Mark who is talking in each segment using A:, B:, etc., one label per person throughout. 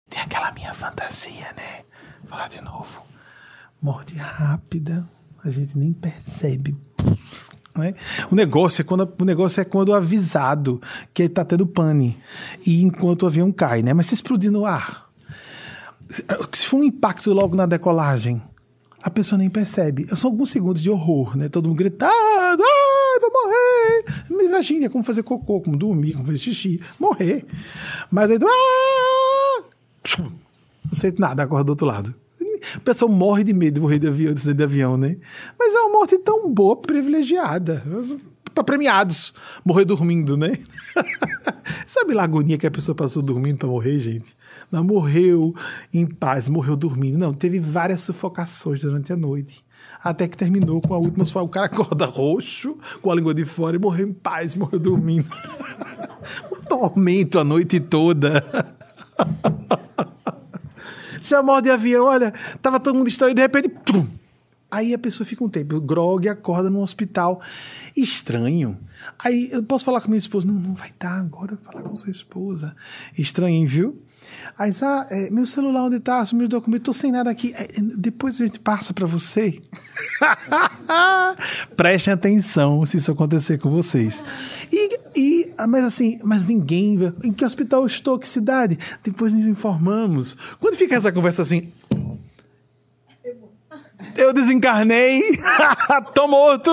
A: Tem aquela minha fantasia, né? Vou falar de novo. Morte rápida, a gente nem percebe. Né? O negócio é quando o avisado que ele tá tendo pane e enquanto o avião cai, né? Mas se explodir no ar, se for um impacto logo na decolagem, a pessoa nem percebe. São alguns segundos de horror, né? Todo mundo gritando, vou morrer. Imagina, é como fazer cocô, como dormir, como fazer xixi, morrer. Mas aí, não sei nada, acorda do outro lado. O pessoal morre de medo de morrer de avião, né? Mas é uma morte tão boa, privilegiada. Para premiados, morrer dormindo, né? Sabe lá a agonia que a pessoa passou dormindo para morrer, gente? Não morreu em paz, morreu dormindo. Não, teve várias sufocações durante a noite. Até que terminou com a última, o cara acorda roxo, com a língua de fora, e morreu em paz, morreu dormindo. Um tormento a noite toda. Já morre de avião, olha, tava todo mundo distraído, de repente, trum. Aí a pessoa fica um tempo, grog, acorda no hospital. Estranho. Aí eu posso falar com minha esposa, não vai dar agora, falar com sua esposa. Estranho, viu? Aí, meu celular onde tá? Meus documentos, tô sem nada aqui. Depois a gente passa pra você. Prestem atenção se isso acontecer com vocês. Mas ninguém... Em que hospital eu estou? Que cidade? Depois nos informamos. Quando fica essa conversa assim... Eu desencarnei. Tô morto.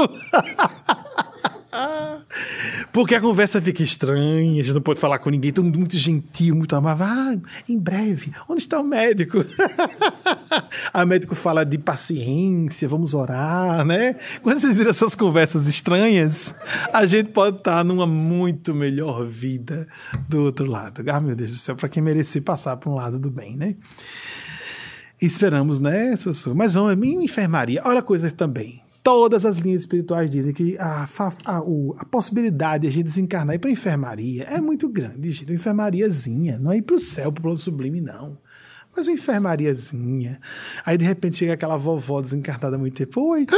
A: Porque a conversa fica estranha, a gente não pode falar com ninguém, todo mundo muito gentil, muito amável. Em breve, onde está o médico? A médico fala de paciência, vamos orar, né? Quando vocês viram essas conversas estranhas, a gente pode estar numa muito melhor vida do outro lado. Ah, meu Deus do céu, para quem merecer passar para um lado do bem, né? Esperamos, né, Sussu? Mas vamos, em enfermaria, olha a coisa também. Todas as linhas espirituais dizem que a possibilidade de a gente desencarnar e ir para a enfermaria é muito grande, gente. Uma enfermariazinha, não é ir para o céu, para o plano sublime, não. Mas uma enfermariazinha. Aí, de repente, chega aquela vovó desencarnada há muito tempo. Oi!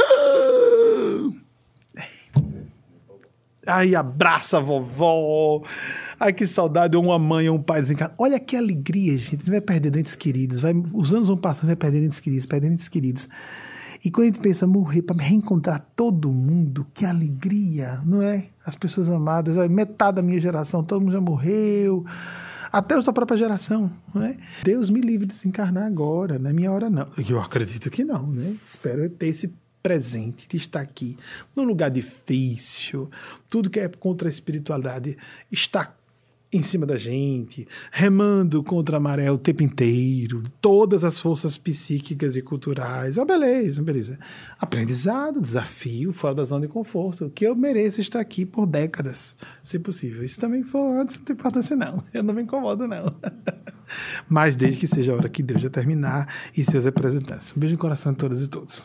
A: Aí abraça a vovó. Ai, que saudade. Ou uma mãe ou um pai desencarnado. Olha que alegria, gente. Vai perder entes queridos. Os anos vão passando, vai perdendo entes queridos. E quando a gente pensa morrer para reencontrar todo mundo, que alegria, não é? As pessoas amadas, metade da minha geração, todo mundo já morreu, até a sua própria geração, não é? Deus me livre de desencarnar agora, não é minha hora não. Eu acredito que não, né? Espero ter esse presente de estar aqui, num lugar difícil, tudo que é contra a espiritualidade está em cima da gente, remando contra a maré o tempo inteiro, todas as forças psíquicas e culturais. Beleza. Aprendizado, desafio, fora da zona de conforto, que eu mereço estar aqui por décadas, se possível. Isso também for antes, não tem importância não. Eu não me incomodo, não. Mas desde que seja a hora que Deus já terminar e seus representantes. Um beijo no coração de todas e todos.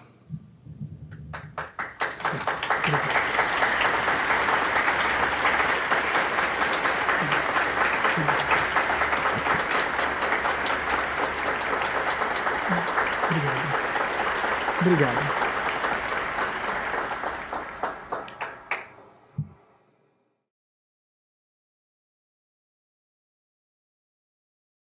A: Obrigado.